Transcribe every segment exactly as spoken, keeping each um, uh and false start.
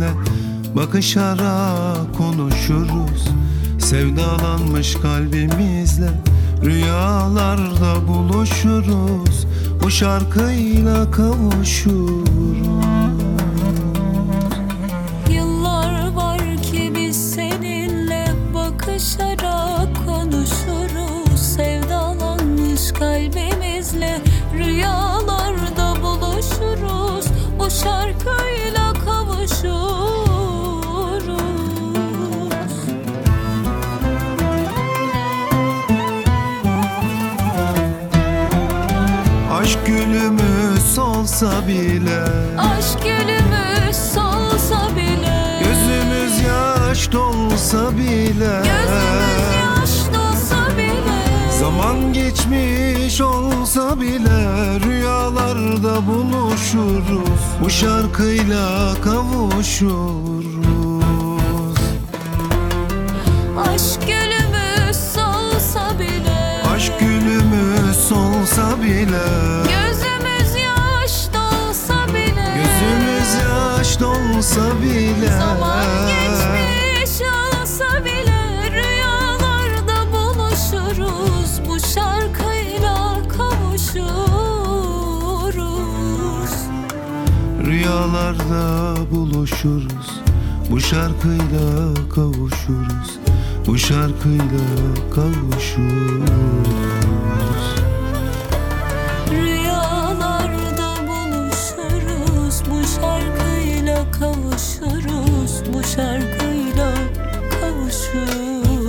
seninle bakışarak konuşuruz. Sevdalanmış kalbimizle rüyalarda buluşuruz. Bu şarkıyla kavuşuruz. Yıllar var ki biz seninle bakışarak konuşuruz. Sevdalanmış kalbimizle rüyalarda buluşuruz. Bu şarkıyla kavuşuruz. Aşk gülümüz solsa bile, Aşk gülümüz solsa bile, gözümüz yaş dolsa bile, gözümüz yaş dolsa bile, zaman geçmiş olsa bile rüyalarda buluşuruz. Bu şarkıyla kavuşuruz. aşk gülümüz solsa bile, Aşk gülümüz solsa bile, gözümüz yaş dolsa bile, gözümüz yaş dolsa bile, zaman geçmiş olsa bile rüyalarda buluşuruz. Bu şarkıyla kavuşuruz. rüyalarda buluşuruz. Bu şarkıyla kavuşuruz. Bu şarkıyla kavuşuruz. Rüyalarda buluşuruz. Bu şarkıyla kavuşuruz. Bu şarkıyla kavuşuruz.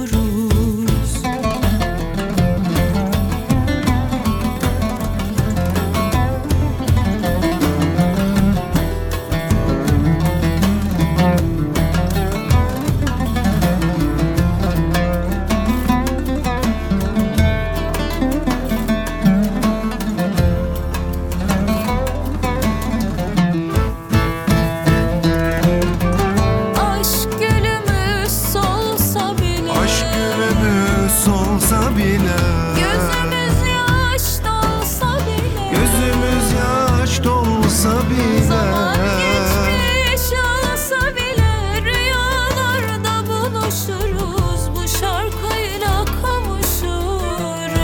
Aşk gülümüz solsa bile, Aşk gülümüz solsa bile, gözümüz yaş dolsa bile, gözümüz yaş dolsa bile, zaman geçmiş olsa bile rüyalarda buluşuruz. Bu şarkıyla kavuşuruz.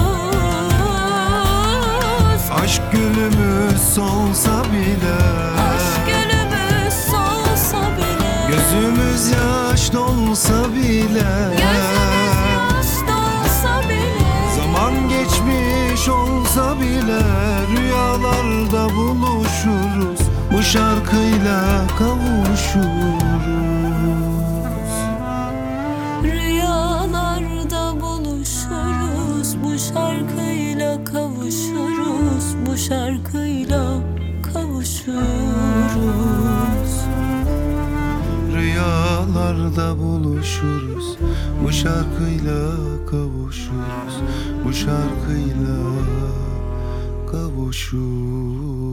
aşk gülümüz solsa bile, Aşk gülümüz solsa bile, gözümüz yaş dolsa bile, gözümüz yaş dolsa bile, zaman geçmiş olsa bile rüyalarda buluşuruz. Bu şarkıyla kavuşuruz. rüyalarda buluşuruz. Bu şarkıyla kavuşuruz. Bu şarkıyla kavuşuruz. Rüyalarda buluşuruz. Bu şarkıyla kavuşuruz. Bu şarkıyla kavuşuruz.